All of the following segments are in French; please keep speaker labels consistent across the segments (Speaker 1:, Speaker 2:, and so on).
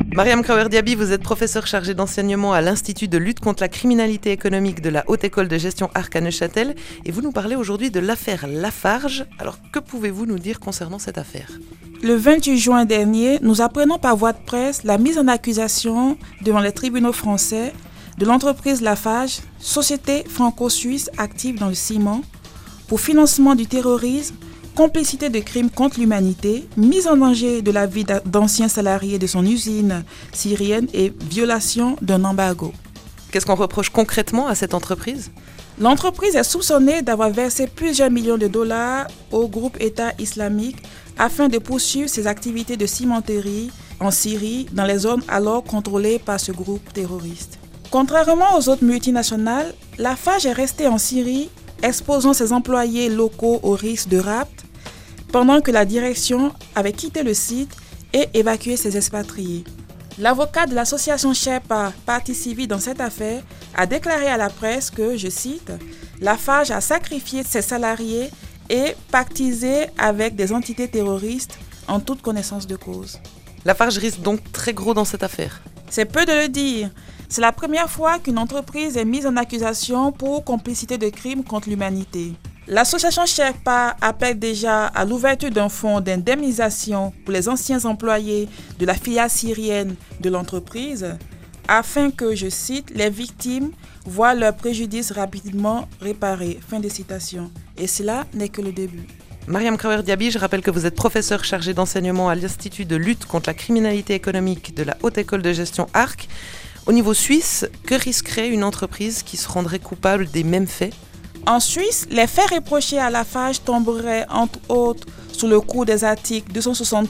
Speaker 1: Mariam Krawer-Diaby, vous êtes professeure chargée d'enseignement à l'Institut de lutte contre la criminalité économique de la Haute École de gestion Arc à Neuchâtel et vous nous parlez aujourd'hui de l'affaire Lafarge. Alors que pouvez-vous nous dire concernant cette affaire ?
Speaker 2: Le 28 juin dernier, nous apprenons par voie de presse la mise en accusation devant les tribunaux français de l'entreprise Lafarge, société franco-suisse active dans le ciment, pour financement du terrorisme, complicité de crimes contre l'humanité, mise en danger de la vie d'anciens salariés de son usine syrienne et violation d'un embargo.
Speaker 1: Qu'est-ce qu'on reproche concrètement à cette entreprise ?
Speaker 2: L'entreprise est soupçonnée d'avoir versé plusieurs millions de dollars au groupe État islamique afin de poursuivre ses activités de cimenterie en Syrie, dans les zones alors contrôlées par ce groupe terroriste. Contrairement aux autres multinationales, Lafarge est restée en Syrie, exposant ses employés locaux au risque de rapt, pendant que la direction avait quitté le site et évacué ses expatriés. L'avocat de l'association Sherpa, partie civile dans cette affaire, a déclaré à la presse que, je cite, « Lafarge a sacrifié ses salariés et pactisé avec des entités terroristes en toute connaissance de cause. »
Speaker 1: Lafarge risque donc très gros dans cette affaire.
Speaker 2: C'est peu de le dire. C'est la première fois qu'une entreprise est mise en accusation pour complicité de crimes contre l'humanité. L'association Sherpa appelle déjà à l'ouverture d'un fonds d'indemnisation pour les anciens employés de la filiale syrienne de l'entreprise, afin que, je cite, les victimes voient leurs préjudices rapidement réparés. Fin de citation. Et cela n'est que le début.
Speaker 1: Mariam Krawer-Diaby, je rappelle que vous êtes professeure chargée d'enseignement à l'Institut de lutte contre la criminalité économique de la Haute École de gestion Arc. Au niveau suisse, que risquerait une entreprise qui se rendrait coupable des mêmes faits ?
Speaker 2: En Suisse, les faits reprochés à Lafarge tomberaient entre autres sous le coup des articles 260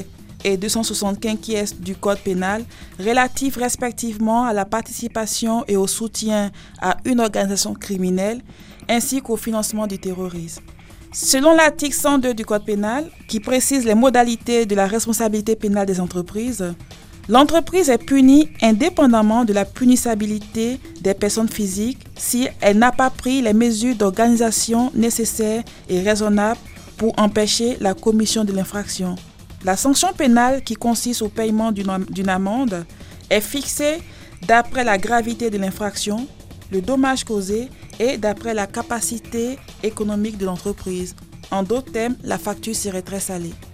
Speaker 2: et 275 du Code pénal, relatifs respectivement à la participation et au soutien à une organisation criminelle, ainsi qu'au financement du terrorisme. Selon l'article 102 du Code pénal, qui précise les modalités de la responsabilité pénale des entreprises, l'entreprise est punie indépendamment de la punissabilité des personnes physiques si elle n'a pas pris les mesures d'organisation nécessaires et raisonnables pour empêcher la commission de l'infraction. La sanction pénale, qui consiste au paiement d'une amende, est fixée d'après la gravité de l'infraction, le dommage causé et d'après la capacité économique de l'entreprise. En d'autres termes, la facture serait très salée.